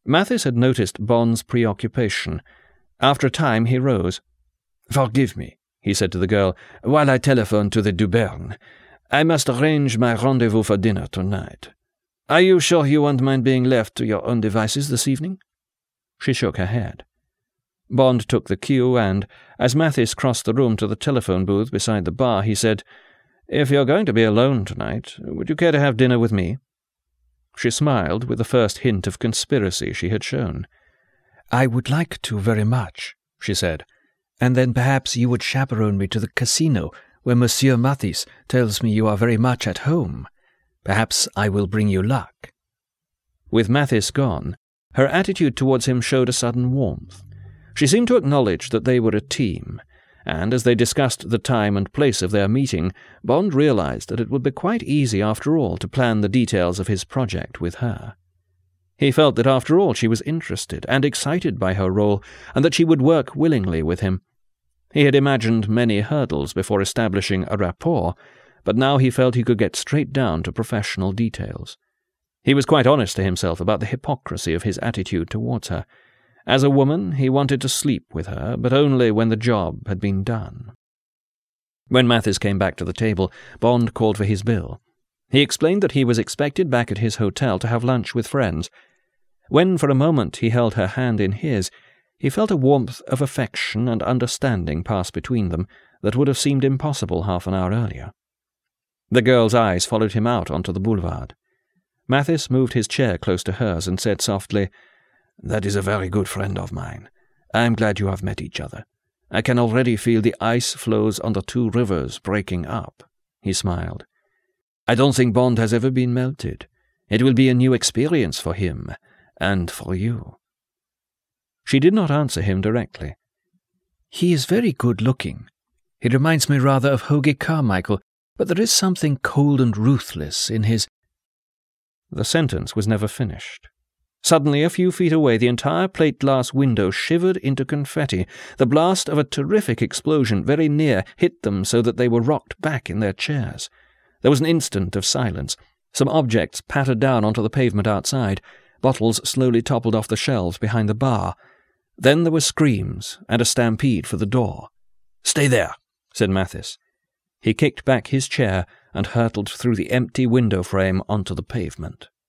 Mathis had noticed Bond's preoccupation. After a time he rose. "Forgive me," he said to the girl, "while I telephone to the Duberne. I must arrange my rendezvous for dinner tonight. Are you sure you won't mind being left to your own devices this evening?" She shook her head. Bond took the cue and, as Mathis crossed the room to the telephone booth beside the bar, he said, "If you're going to be alone tonight, would you care to have dinner with me?" She smiled with the first hint of conspiracy she had shown. "I would like to very much," she said, "and then perhaps you would chaperone me to the casino, where Monsieur Mathis tells me you are very much at home. Perhaps I will bring you luck." With Mathis gone, her attitude towards him showed a sudden warmth. She seemed to acknowledge that they were a team, and as they discussed the time and place of their meeting, Bond realized that it would be quite easy after all to plan the details of his project with her. He felt that after all she was interested and excited by her role, and that she would work willingly with him. He had imagined many hurdles before establishing a rapport, but now he felt he could get straight down to professional details. He was quite honest to himself about the hypocrisy of his attitude towards her. As a woman, he wanted to sleep with her, but only when the job had been done. When Mathis came back to the table, Bond called for his bill. He explained that he was expected back at his hotel to have lunch with friends. When for a moment he held her hand in his, he felt a warmth of affection and understanding pass between them that would have seemed impossible half an hour earlier. The girl's eyes followed him out onto the boulevard. Mathis moved his chair close to hers and said softly, "That is a very good friend of mine. I am glad you have met each other. I can already feel the ice floes on the two rivers breaking up." He smiled. "I don't think Bond has ever been melted. It will be a new experience for him, and for you." She did not answer him directly. "He is very good-looking. He reminds me rather of Hoagy Carmichael, but there is something cold and ruthless in his—" The sentence was never finished. Suddenly, a few feet away, the entire plate-glass window shivered into confetti. The blast of a terrific explosion very near hit them so that they were rocked back in their chairs. There was an instant of silence. Some objects pattered down onto the pavement outside. Bottles slowly toppled off the shelves behind the bar. Then there were screams and a stampede for the door. "Stay there," said Mathis. He kicked back his chair and hurtled through the empty window frame onto the pavement.